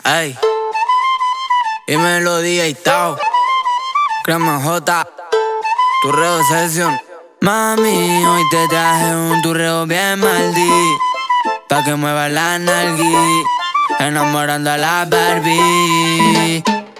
Ey, y melodía y Tao, Crema J, Turreo Session. Mami, hoy te traje un turreo bien maldito, pa' que mueva la nalgui, enamorando a la Barbie.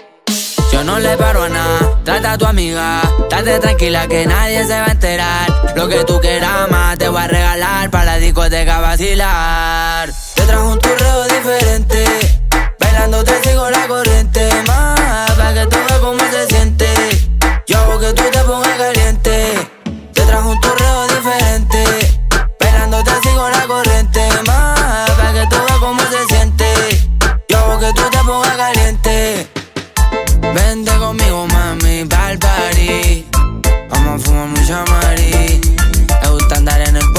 Yo no le paro a nada, trata a tu amiga, estate tranquila que nadie se va a enterar. Lo que tú quieras más te voy a regalar, pa' la discoteca vacilar. Te trajo un turreo diferente, bailando te sigo la corriente, más pa' que tú veas cómo se siente. Yo hago que tú te pongas caliente. Te trajo un turreo diferente, bailando te sigo la corriente, más pa' que tú veas cómo se siente. Yo hago que tú te pongas caliente. Vente conmigo, mami, pa'l party. Vamos a fumar mucha mari. Me gusta andar en el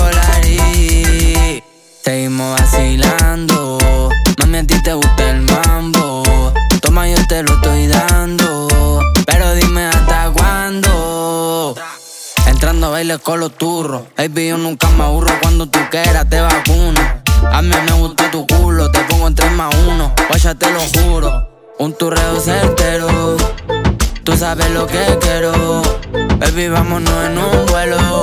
Polaris. Seguimos vacilando. Mami, a ti te gusta el mambo. Toma, yo te lo estoy dando, pero dime hasta cuándo. Entrando a bailes con los turros. Baby, yo nunca me aburro. Cuando tú quieras te vacuno. A mí me gusta tu culo. Te pongo en 3+1. Guacha, te lo juro. Un turreo certero, tú sabes lo que quiero. Baby, vámonos en un vuelo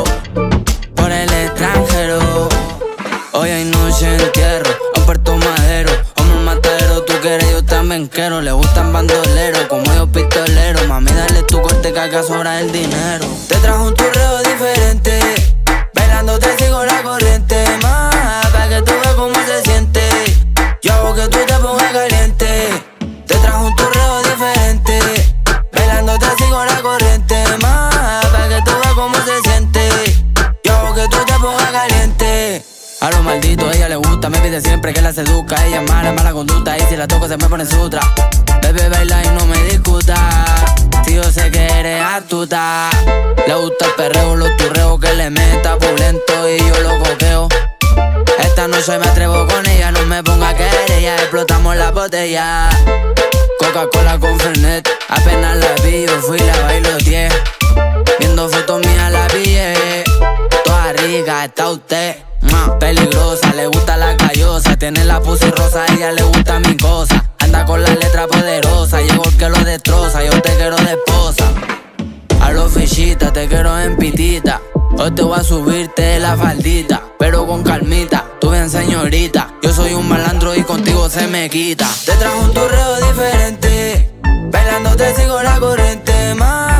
por el extranjero. Hoy hay noche en entierro, a Puerto Madero. Hombre matadero, tú quieres, yo también quiero. Le gustan bandoleros, como yo pistolero. Mami, dale tu corte que acá sobra el dinero. Te trajo un turreo diferente, bailando te sigo la corriente, más pa' que tú veas cómo se siente. Yo hago que tú te pongas caliente. Te trajo un turreo diferente, bailando te sigo la corriente, más pa' que tú veas cómo se siente. Yo hago que tú te pongas caliente. A lo maldito a ella le gusta, me pide siempre que la seduzca. Ella es mala, mala conducta, y si la toco se me pone sutra. Bebé, baila y no me discuta, si yo sé que eres astuta. Le gusta el perreo, los turreos que le meta pulento y yo lo coqueo. Esta noche me atrevo con ella, no me ponga querella, explotamos la botella. Coca-Cola con Fernet, apenas la vi, yo fui la bailoteé. Viendo fotos mías la pillé, toda rica está usted. Peligrosa, le gusta la callosa, tiene la pussy rosa, a ella le gusta mi cosa. Anda con la letra poderosa, llegó el que lo destroza, yo te quiero de esposa. A los fichitas, te quiero en pitita. Hoy te voy a subirte la faldita, pero con calmita, tú bien señorita. Yo soy un malandro y contigo se me quita. Te trajo un turreo diferente, bailando te sigo la corriente, más